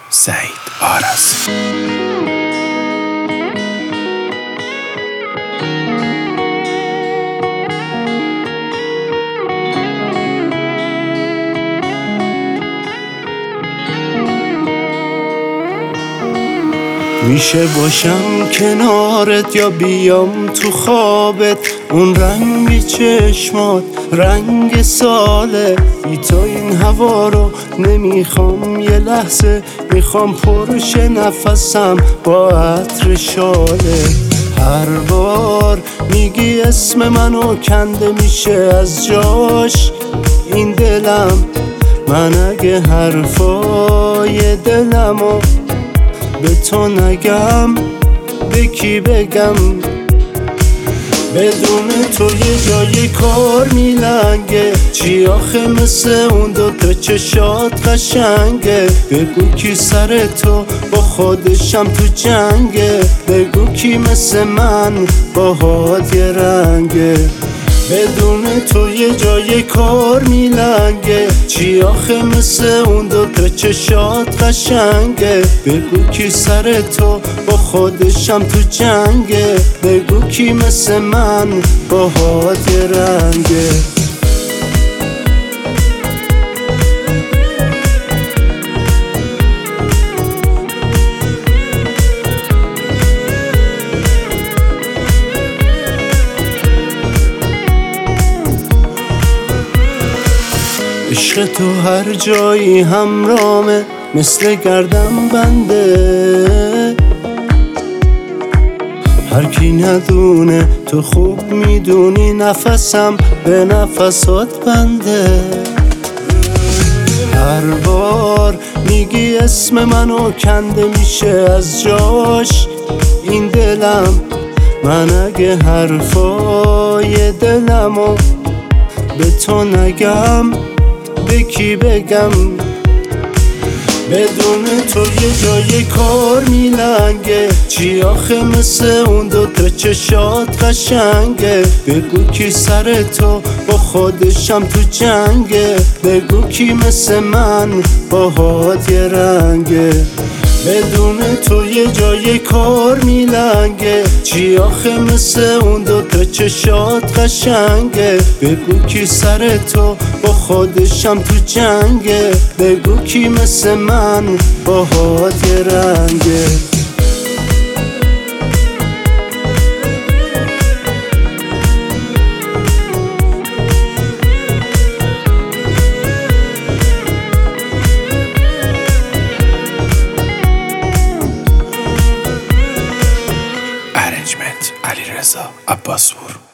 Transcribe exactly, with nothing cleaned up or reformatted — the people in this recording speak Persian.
سعید آرس. میشه باشم کنارت یا بیام تو خوابت، اون رنگ چشمات رنگ ساله، بی تو این هوا رو نمیخوام یه لحظه، میخوام پرش نفسم با عطر شاله. هر بار میگی اسم منو کنده میشه از جاش این دلم، من اگه حرفای دلمو به تو نگم به کی بگم؟ بدون تو یه جای کار میلنگه، چی آخه مثل اون دوتا چشات قشنگه؟ بگو کی سر تو با خودشم تو جنگه، بگو کی مثل من باهات یه رنگه؟ بدون تو یه جای کار میلنگه، چی آخه مثل اون دوتا چشات قشنگه؟ بگو کی سر تو با خودشم تو جنگه، بگو کی مثل من باهات یه رنگه؟ عشق تو هر جایی همرامه مثل گردم بنده، هر کی ندونه تو خوب میدونی نفسم به نفسات بنده. هر بار میگی اسم منو کنده میشه از جاش این دلم، من اگه حرفای دلمو به تو نگم به کی بگم؟ بدون تو یه جای کار میلنگه، چی آخه مثل اون دوتا چشات قشنگه؟ بگو کی سر تو با خودشم تو جنگه، بگو کی مثل من باهات یه رنگه؟ بدون تو یه جای کار میلنگه، چی آخه مثل اون دوتا چشات قشنگه؟ بگو کی سر تو با خودشم تو جنگه، بگو کی مثل من باهات یه رنگه؟ علیرضا عباسپور.